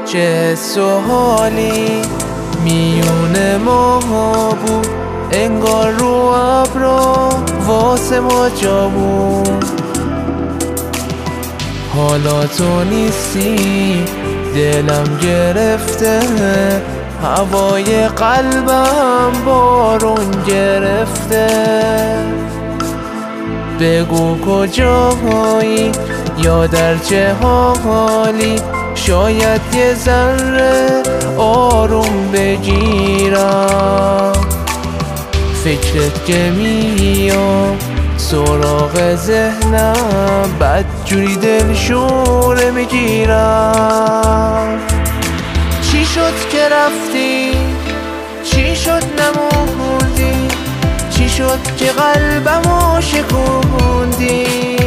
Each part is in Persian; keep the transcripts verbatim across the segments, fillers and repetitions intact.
چه حس و حالی میون ما بود، انگار رو ابرا واسه ما جا بود. حالا تو نیستی دلم گرفته، هوای قلبم بارون گرفته. بگو کجایی یا در چه حالی، شاید یه ذره آروم بگیرم. فکرت که میاد سراغ ذهنم، بدجوری دل شوره میگیرم. چی شد که رفتی؟ چی شد نموندی؟ چی شد که قلبمو شکوندی؟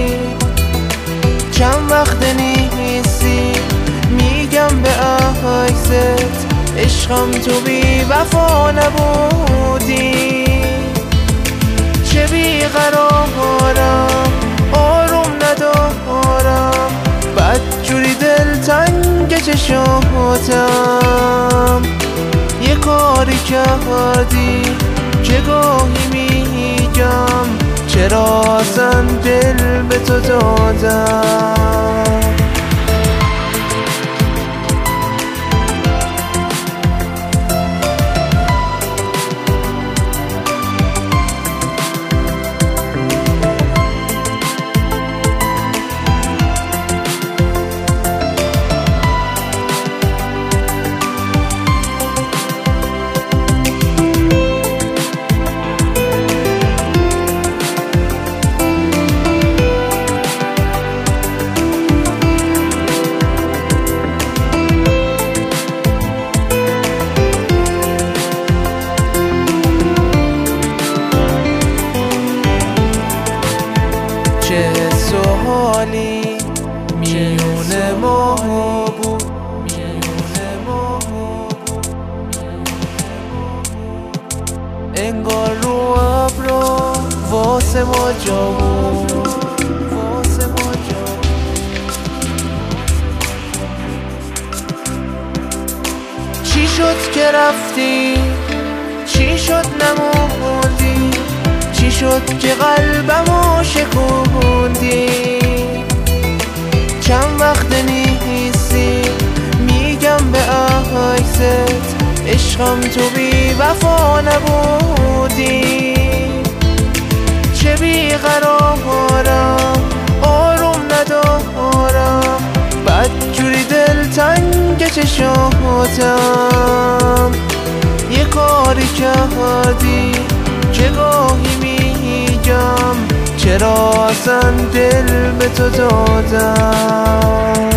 چند وقت نیستی میگم به عکست، عشقم تو بی وفا نبودی. چه بیقرارم آروم ندارم، بدجوری دل تنگ چشاتم. یه کاری کردی که گاهی میگم، چرا اصلا دل به تو دادم. چه حس و حالی میون ما بود، انگار رو ابرا واسه ما جا بود. چی شد که رفتی؟ چی شد نموندی؟ چی شد که قلبمو شکوندی؟ چند وقت نیستی میگم به عکست، عشقم تو بی وفا نبودی. چه بیقرارم آروم ندارم، بدجوری دل تنگ چشاتم. یه کاری کردی که گاهی میگم، چرا اصلا دل به تو دادم.